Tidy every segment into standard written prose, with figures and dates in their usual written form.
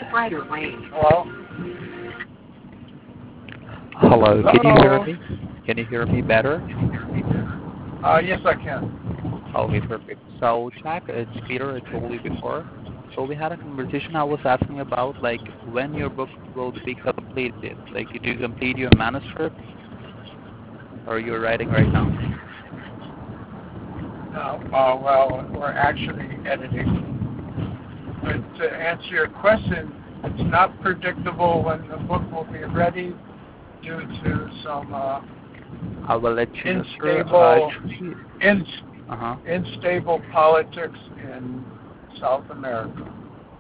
Spider Lane. Hello? Hello, can you hear Hello? me? Can you hear me better? Yes, I can. Okay, perfect. So, Jack, it's Peter. I told you before. So we had a conversation. I was asking about like when your book will be completed. Like, did you complete your manuscript, or you're writing right now? No, well, we're actually editing. But to answer your question, it's not predictable when the book will be ready due to some I will let you know, sir. unstable, Actually, in, uh-huh. unstable politics in South America.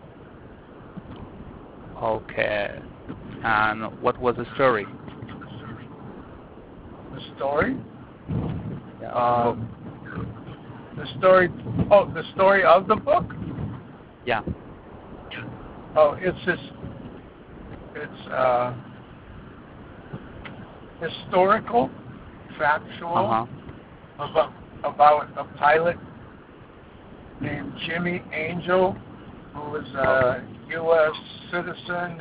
Okay. And what was the story? The story? Yeah, of the book. Um, the story. Oh, the story of the book. Yeah. Oh, it's just it's historical, factual Uh-huh. about a pilot named Jimmy Angel, who was Okay. a U.S. citizen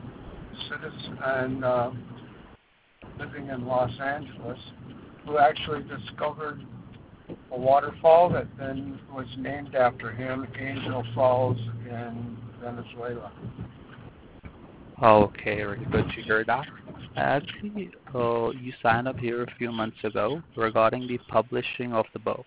and living in Los Angeles, who actually discovered a waterfall that then was named after him, Angel Falls in Venezuela. Okay, really good to hear that. Actually, you signed up here a few months ago regarding the publishing of the book.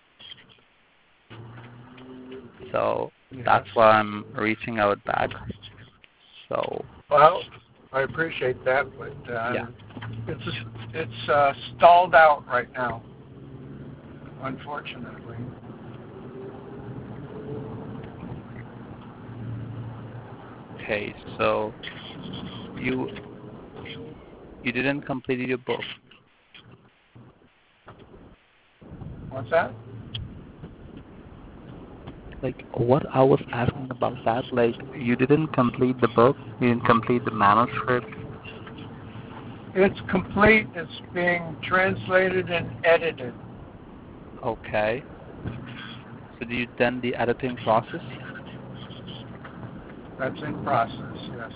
So Yes. that's why I'm reaching out back. So Well, I appreciate that, but yeah. it's stalled out right now, unfortunately. Okay, so you you didn't complete your book. What's that? Like what I was asking about that, like you didn't complete the book, you didn't complete the manuscript. It's complete. It's being translated and edited. Okay. So you done the editing process? That's in process, yes.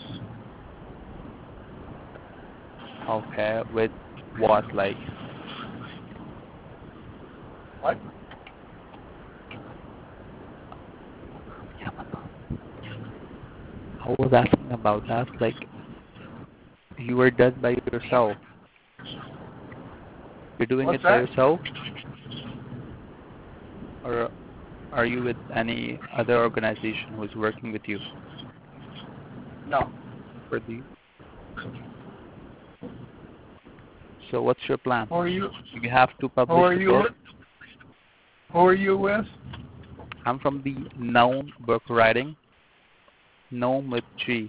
Okay. With what, like? What? I was asking about that, like you were done by yourself. You're doing What's it by that? yourself, or are you with any other organization who's working with you No. for the? So what's your plan? Who are you? You have to Who publish are the you? book. Who are you with? I'm from the Known Book Writing. Known with G.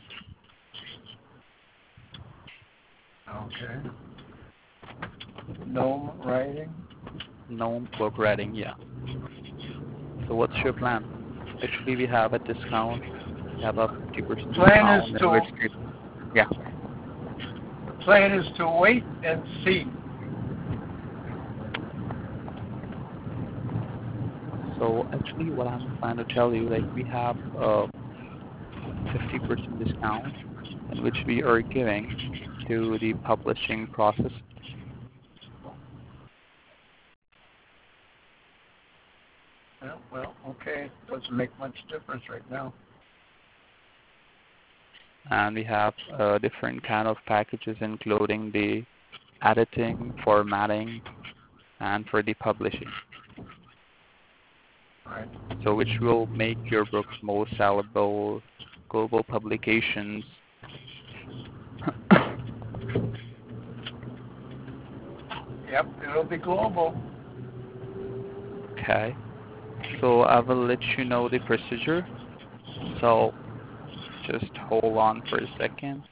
Okay. Gnome writing. Known Book Writing, yeah. So what's your Okay. plan? Actually, we have a discount. We have a 50% Plan is discount, in to which yeah. the plan is to wait and see. So actually, what I'm trying to tell you, like we have a 50% discount, in which we are giving to the publishing process, Yeah, well, okay. Doesn't make much difference right now. and we have different kind of packages, including the editing, formatting, and for the publishing. Right. So which will make your books more sellable, global publications. Yep. It'll be global. Okay. So I will let you know the procedure. So just hold on for a second.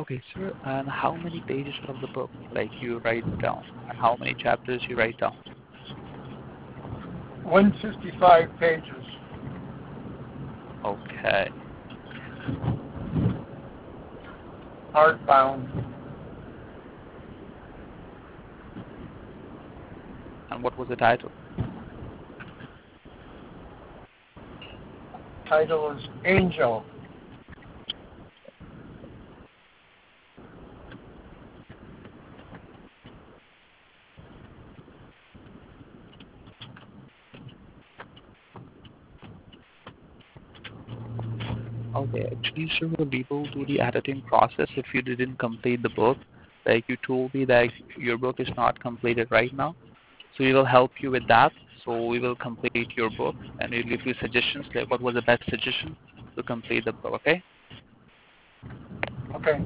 Okay, sir. And how many pages of the book, like, you write down? And how many chapters you write down? 155 pages. Okay. Hardbound. And what was the title? Title is Angel. Okay, actually, sir, we will do the editing process if you didn't complete the book. Like you told me that your book is not completed right now. So we will help you with that. So we will complete your book and we'll give you suggestions, like what was the best suggestion to complete the book, okay? Okay.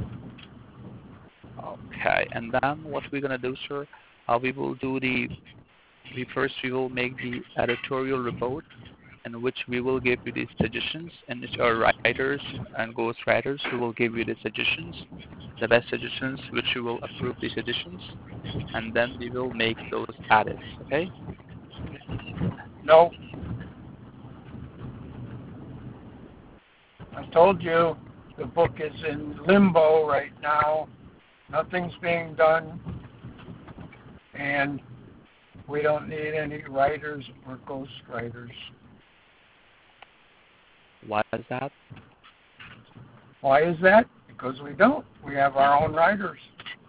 Okay, and then what we're gonna do, sir, we will do we will make the editorial report in which we will give you the suggestions, and it's our writers and ghost writers who will give you the suggestions, the best suggestions, which you will approve the suggestions, and then we will make those edits, okay? No. I told you the book is in limbo right now. Nothing's being done. And we don't need any writers or ghost writers. Why is that? Why is that? Because we don't. We have our own writers.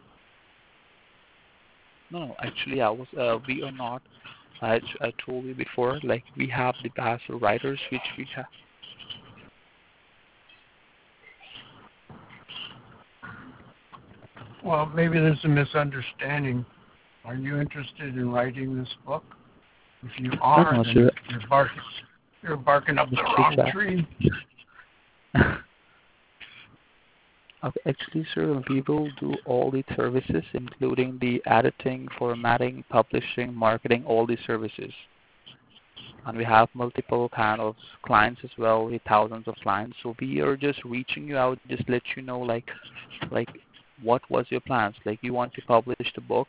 No, actually, we are not. I told you before, like we have the best writers which we have. Well, maybe there's a misunderstanding. Are you interested in writing this book? If you are, No, then sir. you're barking up the wrong tree. Okay, actually, sir, we will do all the services, including the editing, formatting, publishing, marketing, all the services. And we have multiple kind of clients as well, with thousands of clients. So we are just reaching you out, just let you know, like what was your plans? Like you want to publish the book,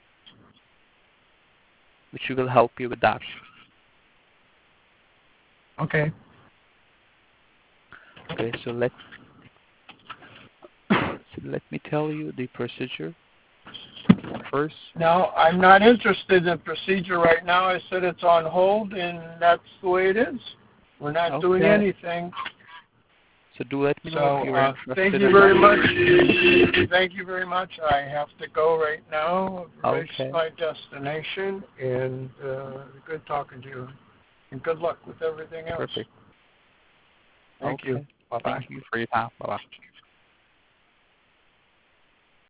which will help you with that. Okay. Okay, so let me tell you the procedure first. No, I'm not interested in the procedure right now. I said it's on hold, and that's the way it is. We're not doing anything. So do let me know if you're interested. Thank you very much. Thank you very much. I have to go right now. Reach my destination, and good talking to you. And good luck with everything else. Perfect. Thank you. Bye-bye. Thank you for your time. Bye-bye.